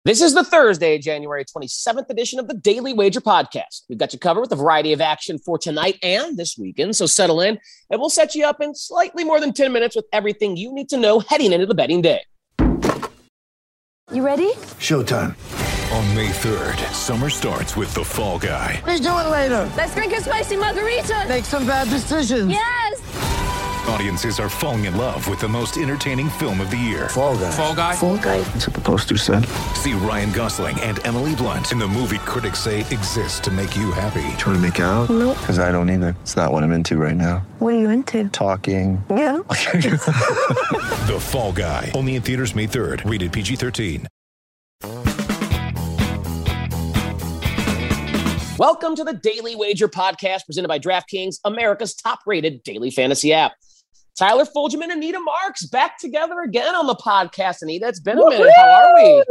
This is the Thursday, January 27th edition of the Daily Wager Podcast. We've got you covered with a variety of action for tonight and this weekend, so settle in, and we'll set you up in slightly more than 10 minutes with everything you need to know heading into the betting day. You ready? Showtime. On May 3rd, summer starts with The Fall Guy. What are you doing later? Let's drink a spicy margarita. Make some bad decisions. Yes. Audiences are falling in love with the most entertaining film of the year. Fall Guy. Fall Guy? Fall guy. That's what the poster said. See Ryan Gosling and Emily Blunt in the movie critics say exists to make you happy. Trying to make it out? Nope. Because I don't either. It's not what I'm into right now. What are you into? Talking. Yeah. The Fall Guy. Only in theaters May 3rd. Rated PG-13. Welcome to the Daily Wager Podcast, presented by DraftKings, America's top-rated daily fantasy app. Tyler Fulgham and Anita Marks back together again on the podcast. Anita, it's been a minute. How are we?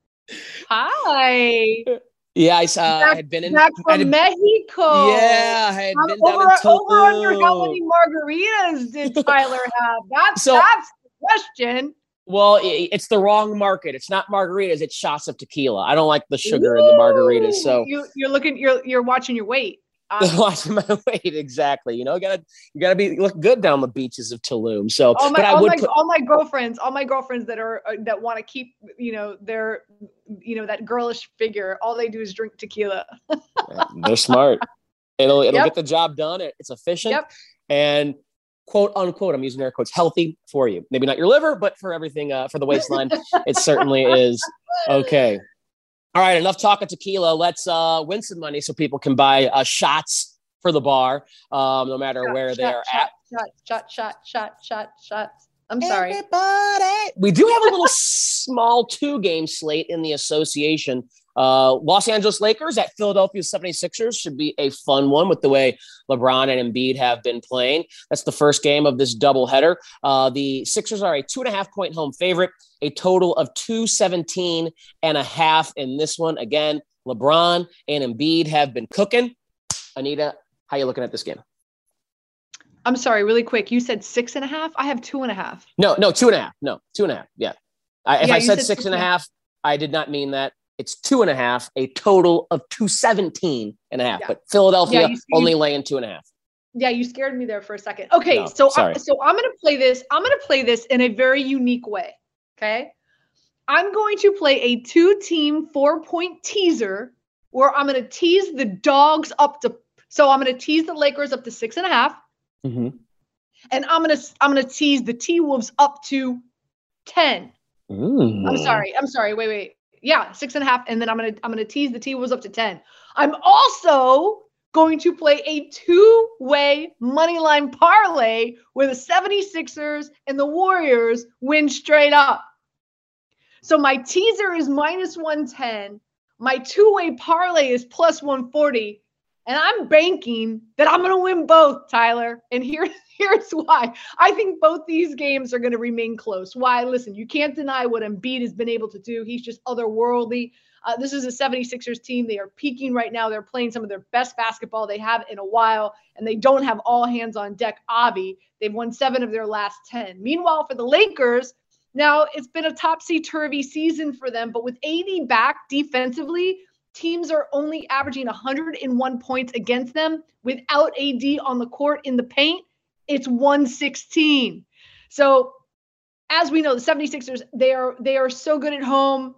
Hi. Yeah, I had been in back from Mexico. Yeah, I had been down in over under how Tulum. many margaritas did Tyler have? That's the question. Well, it's the wrong market. It's not margaritas. It's shots of tequila. I don't like the sugar in the margaritas. So you're watching your weight. watching my weight, exactly. You gotta look good down the beaches of Tulum. So, all my girlfriends that want to keep their that girlish figure. All they do is drink tequila. They're smart. It'll Yep. get the job done. It's efficient and quote unquote, I'm using air quotes, healthy for you. Maybe not your liver, but for everything, for the waistline, it certainly is. Okay. All right, enough talk of tequila. Let's win some money so people can buy shots for the bar, no matter where they're at. Shot. I'm sorry. Everybody. We do have a little small 2-game slate in the association. Los Angeles Lakers at Philadelphia 76ers should be a fun one with the way LeBron and Embiid have been playing. That's the first game of this doubleheader. The Sixers are a 2.5-point home favorite, a total of 217.5 in this one. Again, LeBron and Embiid have been cooking. Anita, how are you looking at this game? I'm sorry, really quick. You said 6.5. I have 2.5. No, 2.5. No, 2.5. Yeah. If I said 6.5, I did not mean that. It's 2.5, a total of 217.5. Yeah. But Philadelphia only laying 2.5. Yeah, you scared me there for a second. Okay, so I'm gonna play this. I'm gonna play this in a very unique way. Okay, I'm going to play a 2-team 4-point teaser where I'm gonna tease the dogs up to. So I'm gonna tease the Lakers up to 6.5, and I'm gonna tease the T-Wolves up to 10. Ooh. I'm sorry. Wait. Yeah, 6.5, and then I'm gonna tease the T-Wolves up to 10. I'm also going to play a 2-way money line parlay where the 76ers and the Warriors win straight up. So my teaser is -110, my 2-way parlay is +140, and I'm banking that I'm gonna win both, Tyler. And here's why. I think both these games are going to remain close. Why? Listen, you can't deny what Embiid has been able to do. He's just otherworldly. This is a 76ers team. They are peaking right now. They're playing some of their best basketball they have in a while, and they don't have all hands on deck, Avi. They've won 7 of their last 10. Meanwhile, for the Lakers, now it's been a topsy-turvy season for them, but with AD back defensively, teams are only averaging 101 points against them without AD on the court in the paint. It's 116. So as we know, the 76ers, they are so good at home.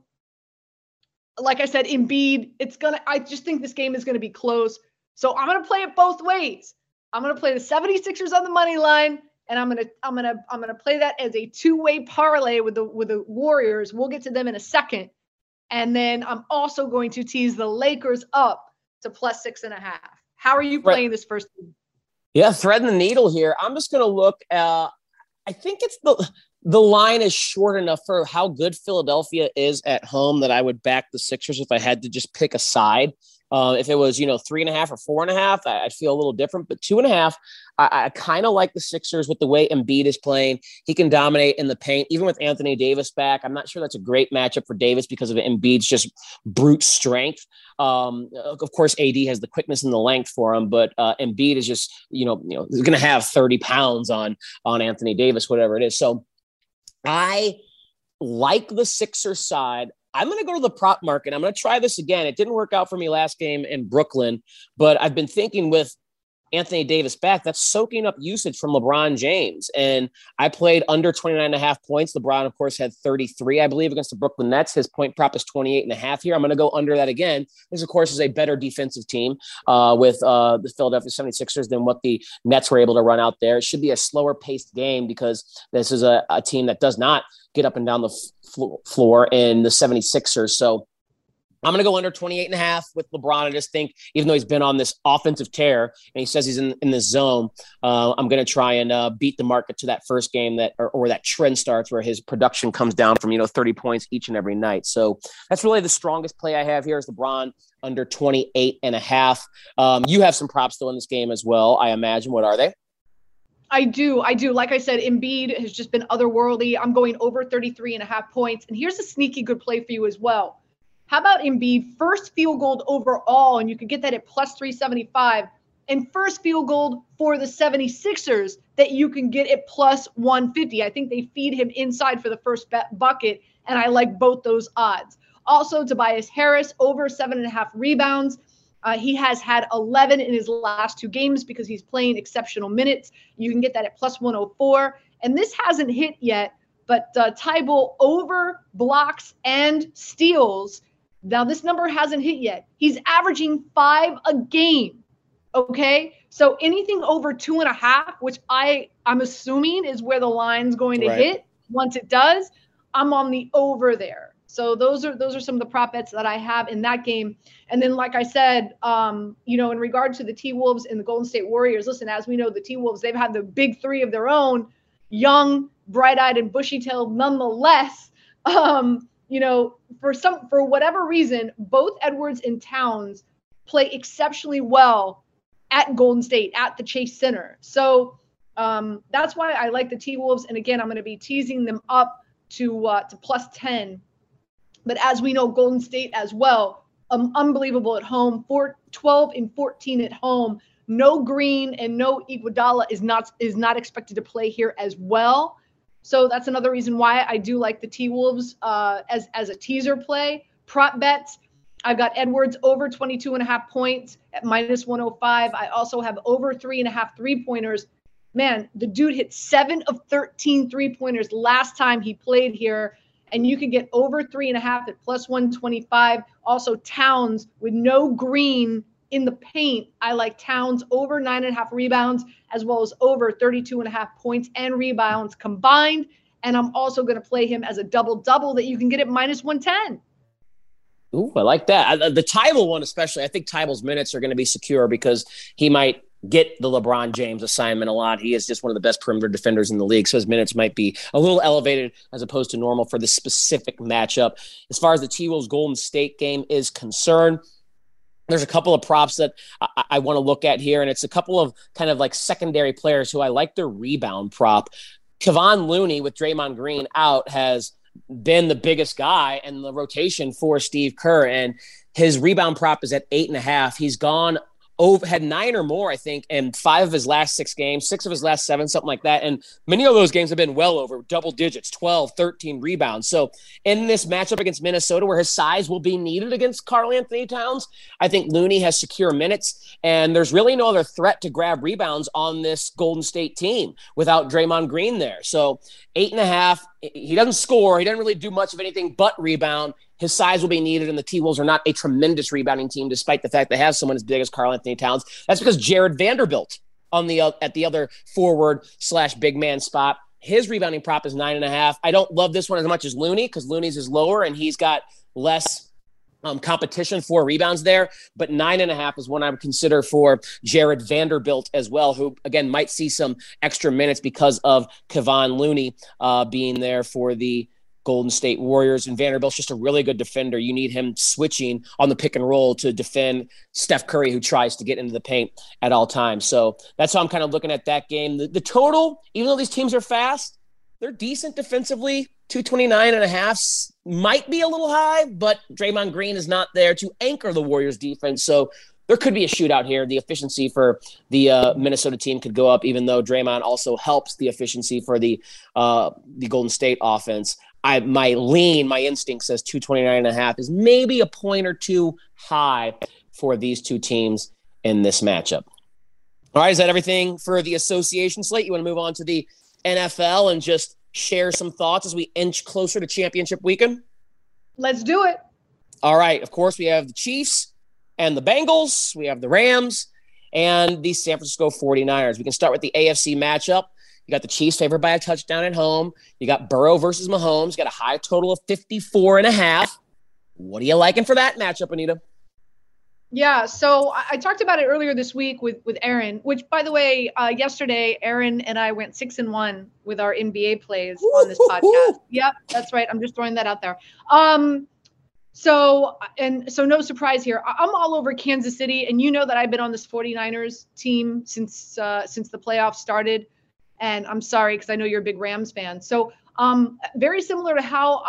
Like I said, Embiid, I just think this game is going to be close. So I'm going to play it both ways. I'm going to play the 76ers on the money line, and I'm going to play that as a 2-way parlay with the Warriors. We'll get to them in a second. And then I'm also going to tease the Lakers up to +6.5. How are you playing this first game? Yeah, threading the needle here. I'm just going to look. I think it's the line is short enough for how good Philadelphia is at home that I would back the Sixers if I had to just pick a side. If it was, 3.5 or 4.5, I'd feel a little different. But 2.5, I kind of like the Sixers with the way Embiid is playing. He can dominate in the paint, even with Anthony Davis back. I'm not sure that's a great matchup for Davis because of Embiid's just brute strength. Of course, AD has the quickness and the length for him, but Embiid is just, he's going to have 30 pounds on Anthony Davis, whatever it is. So I like the Sixers side. I'm going to go to the prop market. I'm going to try this again. It didn't work out for me last game in Brooklyn, but I've been thinking with Anthony Davis back, that's soaking up usage from LeBron James. And I played under 29.5 points. LeBron, of course, had 33, I believe, against the Brooklyn Nets. His point prop is 28.5 here. I'm going to go under that again. This, of course, is a better defensive team with the Philadelphia 76ers than what the Nets were able to run out there. It should be a slower paced game because this is a team that does not get up and down the floor in the 76ers. So I'm going to go under 28.5 with LeBron. I just think, even though he's been on this offensive tear and he says he's in this zone, I'm going to try and beat the market to that first game that or that trend starts where his production comes down from 30 points each and every night. So that's really the strongest play I have here is LeBron under 28.5. You have some props though in this game as well, I imagine. What are they? I do. Like I said, Embiid has just been otherworldly. I'm going over 33.5 points. And here's a sneaky good play for you as well. How about Embiid first field goal overall, and you could get that at plus 375, and first field goal for the 76ers that you can get at plus 150. I think they feed him inside for the first bucket, and I like both those odds. Also, Tobias Harris over 7.5 rebounds. He has had 11 in his last 2 games because he's playing exceptional minutes. You can get that at plus 104. And this hasn't hit yet, but Thybulle over blocks and steals. Now, this number hasn't hit yet. He's averaging 5 a game, okay? So anything over 2.5, which I'm assuming is where the line's going to hit. Once it does, I'm on the over there. So those are some of the prop bets that I have in that game. And then, like I said, in regard to the T-Wolves and the Golden State Warriors, listen, as we know, the T-Wolves, they've had the big 3 of their own, young, bright-eyed, and bushy-tailed nonetheless. For whatever reason, both Edwards and Towns play exceptionally well at Golden State, at the Chase Center. So that's why I like the T-Wolves. And again, I'm going to be teasing them up to plus 10. But as we know, Golden State as well, unbelievable at home, 12 and 14 at home. No Green and no Iguodala is not expected to play here as well. So that's another reason why I do like the T-Wolves as a teaser play. Prop bets, I've got Edwards over 22.5 points at minus 105. I also have over 3.5 3-pointers. Man, the dude hit 7 of 13 3-pointers last time he played here. And you can get over 3.5 at plus 125. Also, Towns with no Green in the paint. I like Towns over 9.5 rebounds, as well as over 32.5 points and rebounds combined. And I'm also going to play him as a double-double that you can get at minus 110. Ooh, I like that. The Thybulle one especially, I think Thybulle's minutes are going to be secure because he might get the LeBron James assignment a lot. He is just one of the best perimeter defenders in the league, so his minutes might be a little elevated as opposed to normal for this specific matchup. As far as the T-Wolves Golden State game is concerned, there's a couple of props that I want to look at here, and it's a couple of kind of like secondary players who I like their rebound prop. Kevon Looney with Draymond Green out has been the biggest guy in the rotation for Steve Kerr, and his rebound prop is at 8.5. He's gone over, had 9 or more, I think, in 5 of his last 6 games, 6 of his last 7, something like that. And many of those games have been well over double digits, 12, 13 rebounds. So in this matchup against Minnesota, where his size will be needed against Karl-Anthony Towns, I think Looney has secure minutes, and there's really no other threat to grab rebounds on this Golden State team without Draymond Green there. So 8.5, he doesn't score. He doesn't really do much of anything but rebound. His size will be needed, and the T-Wolves are not a tremendous rebounding team, despite the fact they have someone as big as Karl-Anthony Towns. That's because Jared Vanderbilt at the other forward/big man spot, his rebounding prop is 9.5. I don't love this one as much as Looney because Looney's is lower, and he's got less competition for rebounds there. But 9.5 is one I would consider for Jared Vanderbilt as well, who, again, might see some extra minutes because of Kevon Looney being there for the Golden State Warriors. And Vanderbilt's just a really good defender. You need him switching on the pick and roll to defend Steph Curry, who tries to get into the paint at all times. So that's how I'm kind of looking at that game. The total, even though these teams are fast, they're decent defensively. 229.5 might be a little high, but Draymond Green is not there to anchor the Warriors defense. So there could be a shootout here. The efficiency for the Minnesota team could go up, even though Draymond also helps the efficiency for the Golden State offense. my instinct says 229.5 is maybe a point or two high for these two teams in this matchup. All right, is that everything for the association slate? You want to move on to the NFL and just share some thoughts as we inch closer to championship weekend? Let's do it. All right, of course, we have the Chiefs and the Bengals. We have the Rams and the San Francisco 49ers. We can start with the AFC matchup. You got the Chiefs favored by a touchdown at home. You got Burrow versus Mahomes. You got a high total of 54.5. What are you liking for that matchup, Anita? Yeah, so I talked about it earlier this week with Aaron, which, by the way, yesterday, Aaron and I went 6-1 with our NBA plays on this podcast. Yep, that's right. I'm just throwing that out there. So no surprise here. I'm all over Kansas City, and you know that I've been on this 49ers team since the playoffs started. And I'm sorry, because I know you're a big Rams fan. So very similar to how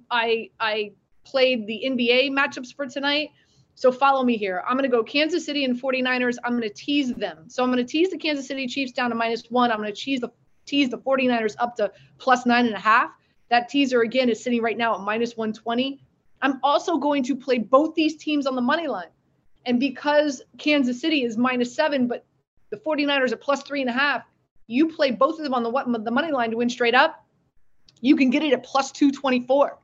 I played the NBA matchups for tonight. So follow me here. I'm going to go Kansas City and 49ers. I'm going to tease them. So I'm going to tease the Kansas City Chiefs down to -1. I'm going to tease the 49ers up to +9.5. That teaser, again, is sitting right now at -120. I'm also going to play both these teams on the money line. And because Kansas City is -7, but the 49ers are +3.5, you play both of them on the money line to win straight up, you can get it at +224.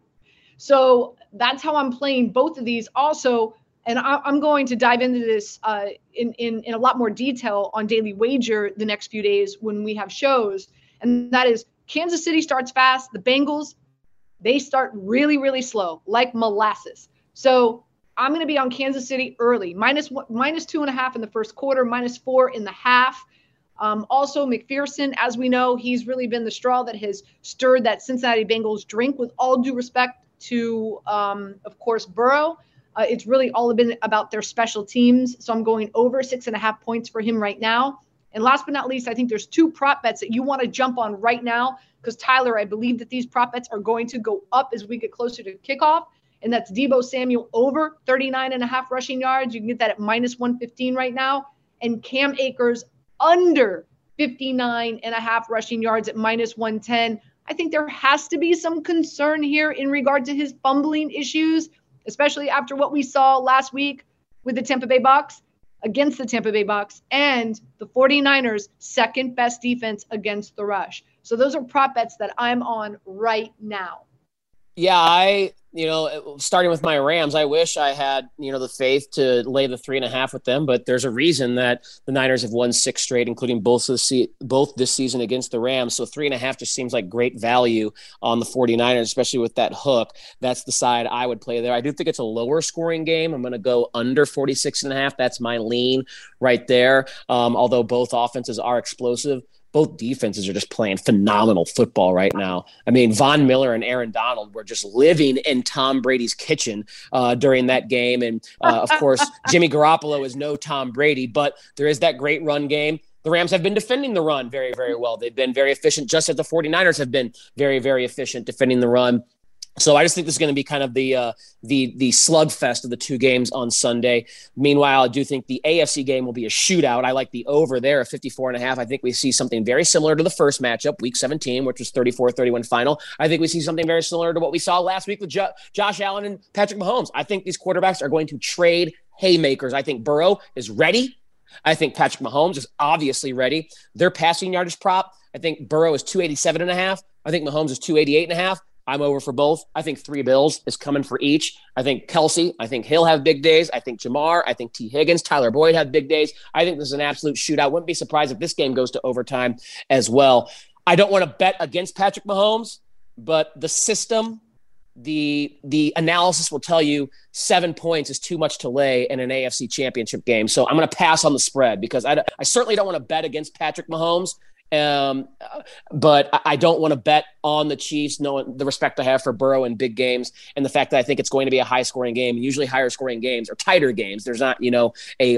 So that's how I'm playing both of these. Also, and I'm going to dive into this in a lot more detail on Daily Wager the next few days when we have shows. And that is Kansas City starts fast. The Bengals, they start really, really slow, like molasses. So I'm going to be on Kansas City early, -2.5 in the first quarter, -4 in the half. Also, McPherson, as we know, he's really been the straw that has stirred that Cincinnati Bengals drink, with all due respect to, of course, Burrow. It's really all been about their special teams. So I'm going over 6.5 points for him right now. And last but not least, I think there's two prop bets that you want to jump on right now, because, Tyler, I believe that these prop bets are going to go up as we get closer to kickoff. And that's Deebo Samuel over 39.5 rushing yards. You can get that at -115 right now. And Cam Akers under 59.5 rushing yards at -110. I think there has to be some concern here in regard to his fumbling issues, especially after what we saw last week with the Tampa Bay Bucs, against the Tampa Bay Bucs, and the 49ers' second best defense against the rush. So those are prop bets that I'm on right now. Yeah, starting with my Rams, I wish I had, the faith to lay the 3.5 with them, but there's a reason that the Niners have won 6 straight, including both this season against the Rams. So 3.5 just seems like great value on the 49ers, especially with that hook. That's the side I would play there. I do think it's a lower scoring game. I'm going to go under 46.5. That's my lean right there. Although both offenses are explosive, both defenses are just playing phenomenal football right now. I mean, Von Miller and Aaron Donald were just living in Tom Brady's kitchen during that game. And, of course, Jimmy Garoppolo is no Tom Brady, but there is that great run game. The Rams have been defending the run very, very well. They've been very efficient, just as the 49ers have been very, very efficient defending the run. So I just think this is going to be kind of the slugfest of the two games on Sunday. Meanwhile, I do think the AFC game will be a shootout. I like the over there of 54.5. I think we see something very similar to the first matchup, Week 17, which was 34-31 final. I think we see something very similar to what we saw last week with Josh Allen and Patrick Mahomes. I think these quarterbacks are going to trade haymakers. I think Burrow is ready. I think Patrick Mahomes is obviously ready. Their passing yardage prop, I think Burrow is 287.5. I think Mahomes is 288.5. I'm over for both. I think 3 bills is coming for each. I think Kelsey, I think he'll have big days. I think Jamar, I think T. Higgins, Tyler Boyd have big days. I think this is an absolute shootout. Wouldn't be surprised if this game goes to overtime as well. I don't want to bet against Patrick Mahomes, but the system, the analysis will tell you 7 points is too much to lay in an AFC championship game. So I'm going to pass on the spread because I certainly don't want to bet against Patrick Mahomes. But I don't want to bet on the Chiefs, knowing the respect I have for Burrow in big games and the fact that I think it's going to be a high-scoring game. Usually higher-scoring games or tighter games. There's not, a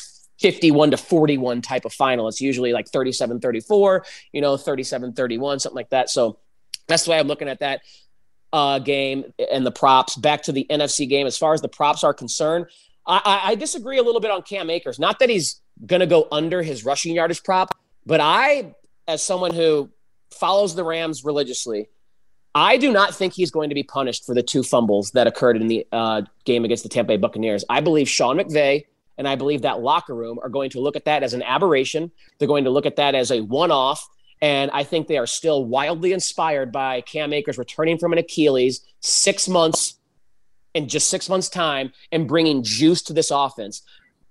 51-41 type of final. It's usually like 37-34, 37-31, something like that. So that's the way I'm looking at that game and the props. Back to the NFC game, as far as the props are concerned, I disagree a little bit on Cam Akers. Not that he's going to go under his rushing yardage prop, but I, as someone who follows the Rams religiously, I do not think he's going to be punished for the 2 fumbles that occurred in the game against the Tampa Bay Buccaneers. I believe Sean McVay and I believe that locker room are going to look at that as an aberration. They're going to look at that as a one-off. And I think they are still wildly inspired by Cam Akers returning from an Achilles 6 months in just 6 months' time and bringing juice to this offense.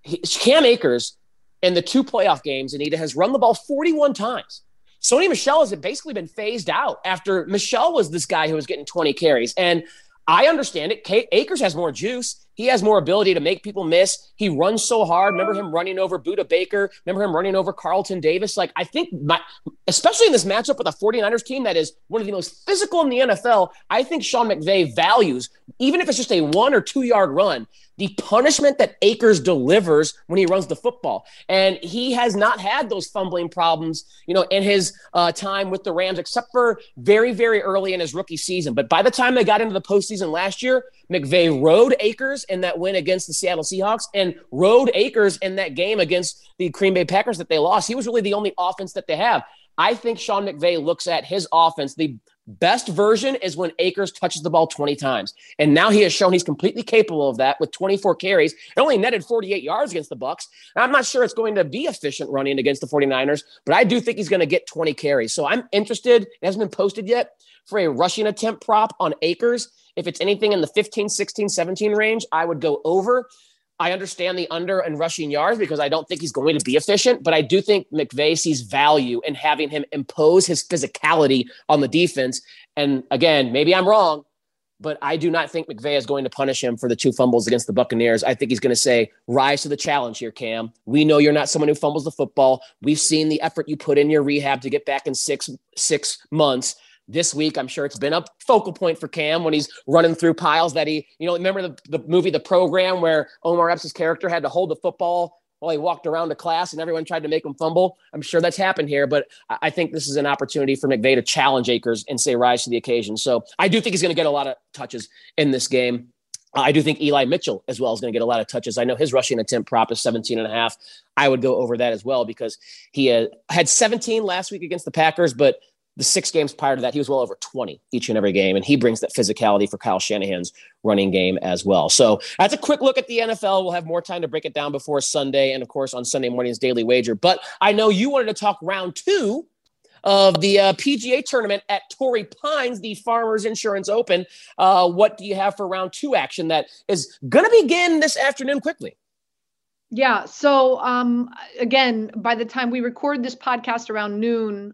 Cam Akers in the 2 playoff games, Anita, has run the ball 41 times. Sony Michel has basically been phased out after Michel was this guy who was getting 20 carries. And I understand it. Akers has more juice. He has more ability to make people miss. He runs so hard. Remember him running over Budda Baker. Remember him running over Carlton Davis. Like, I think, especially in this matchup with a 49ers team that is one of the most physical in the NFL, I think Sean McVay values, even if it's just a 1 or 2 yard run, the punishment that Akers delivers when he runs the football. And he has not had those fumbling problems, in his time with the Rams, except for very, very early in his rookie season. But by the time they got into the postseason last year, McVay rode Akers in that win against the Seattle Seahawks and rode Akers in that game against the Green Bay Packers that they lost. He was really the only offense that they have. I think Sean McVay looks at his offense. The best version is when Akers touches the ball 20 times. And now he has shown he's completely capable of that with 24 carries. It only netted 48 yards against the Bucs. I'm not sure it's going to be efficient running against the 49ers, but I do think he's going to get 20 carries. So I'm interested. It hasn't been posted yet for a rushing attempt prop on Akers. If it's anything in the 15, 16, 17 range, I would go over. I understand the under and rushing yards because I don't think he's going to be efficient, but I do think McVay sees value in having him impose his physicality on the defense. And again, maybe I'm wrong, but I do not think McVay is going to punish him for the 2 fumbles against the Buccaneers. I think he's going to say, rise to the challenge here, Cam. We know you're not someone who fumbles the football. We've seen the effort you put in your rehab to get back in six months. This week, I'm sure it's been a focal point for Cam when he's running through piles that he, remember the movie, The Program, where Omar Epps' character had to hold the football while he walked around the class and everyone tried to make him fumble. I'm sure that's happened here, but I think this is an opportunity for McVay to challenge Akers and say, rise to the occasion. So I do think he's going to get a lot of touches in this game. I do think Eli Mitchell as well is going to get a lot of touches. I know his rushing attempt prop is 17.5. I would go over that as well because he had 17 last week against the Packers, but the 6 games prior to that, he was well over 20 each and every game, and he brings that physicality for Kyle Shanahan's running game as well. So that's a quick look at the NFL. We'll have more time to break it down before Sunday and, of course, on Sunday morning's Daily Wager. But I know you wanted to talk round 2 of the PGA tournament at Torrey Pines, the Farmers Insurance Open. What do you have for round 2 action that is going to begin this afternoon quickly? Yeah. So, again, by the time we record this podcast around noon,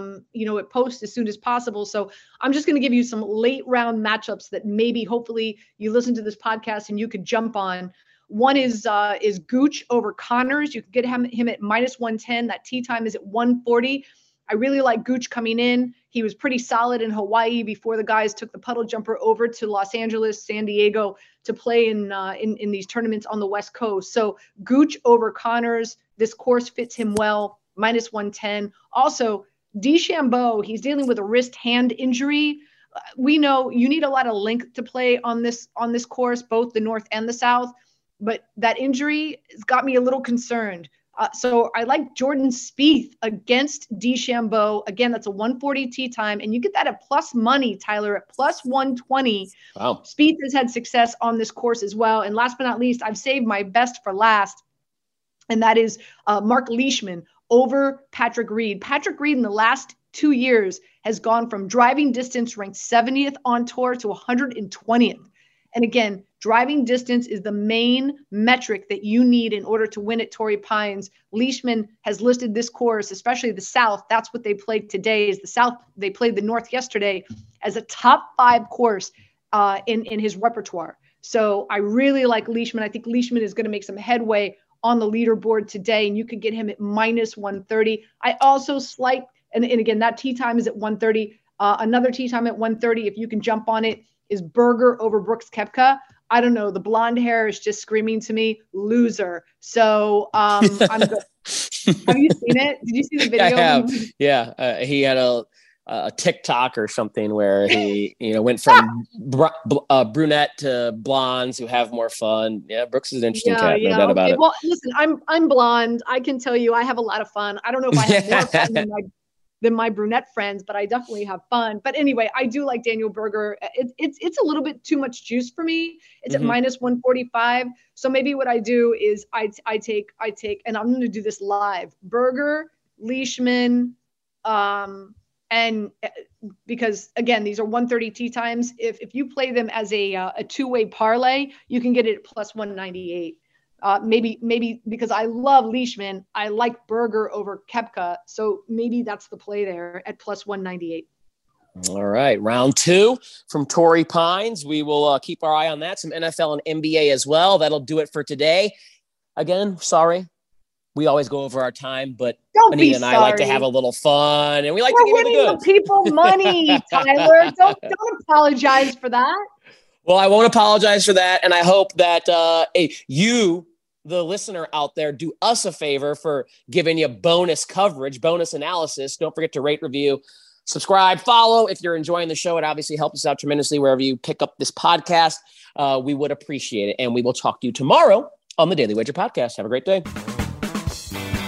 it posts as soon as possible. So I'm just going to give you some late round matchups that maybe, hopefully you listen to this podcast and you could jump on. One is Gooch over Connors. You can get him at -110. That tee time is at 140. I really like Gooch coming in. He was pretty solid in Hawaii before the guys took the puddle jumper over to Los Angeles, San Diego to play in these tournaments on the West Coast. So Gooch over Connors. This course fits him well, -110. Also, DeChambeau, he's dealing with a wrist hand injury. We know you need a lot of length to play on this course, both the North and the South, but that injury has got me a little concerned. So I like Jordan Spieth against DeChambeau. Again, that's a 140 tee time, and you get that at plus money, Tyler, at plus 120. Wow. Spieth has had success on this course as well. And last but not least, I've saved my best for last, and that is Mark Leishman over Patrick Reed. Patrick Reed in the last 2 years has gone from driving distance ranked 70th on tour to 120th. And again, driving distance is the main metric that you need in order to win at Torrey Pines. Leishman has listed this course, especially the South. That's what they played today. Is the South? They played the North yesterday as a top 5 course in his repertoire. So I really like Leishman. I think Leishman is going to make some headway on the leaderboard today, and you could get him at -130. I also and again, that tee time is at 130. Another tee time at 130, if you can jump on it, is Berger over Brooks Koepka. I don't know. The blonde hair is just screaming to me, loser. So I'm good. Have you seen it? Did you see the video? I have. Yeah. He had a TikTok or something where he, went from brunette to blondes who have more fun. Yeah. Brooks is an interesting cat. No doubt about it. Well, listen, I'm blonde. I can tell you I have a lot of fun. I don't know if I have more fun than my brunette friends, but I definitely have fun. But anyway, I do like Daniel Berger. It's a little bit too much juice for me. It's at minus 145. So maybe what I do is I take, and I'm going to do this live. Berger, Leishman, and because again, these are 130 tee times. If you play them as a two-way parlay, you can get it at plus 198. Maybe because I love Leishman, I like Berger over Koepka. So maybe that's the play there at plus 198. All right. Round 2 from Torrey Pines. We will keep our eye on that. Some NFL and NBA as well. That'll do it for today. Again, sorry. We always go over our time, but Anita and I like to have a little fun, and we like to give you the goods. We're winning the people money, Tyler. Don't apologize for that. Well, I won't apologize for that, and I hope that you, the listener out there, do us a favor for giving you bonus coverage, bonus analysis. Don't forget to rate, review, subscribe, follow. If you're enjoying the show, it obviously helps us out tremendously wherever you pick up this podcast. We would appreciate it, and we will talk to you tomorrow on the Daily Wager Podcast. Have a great day.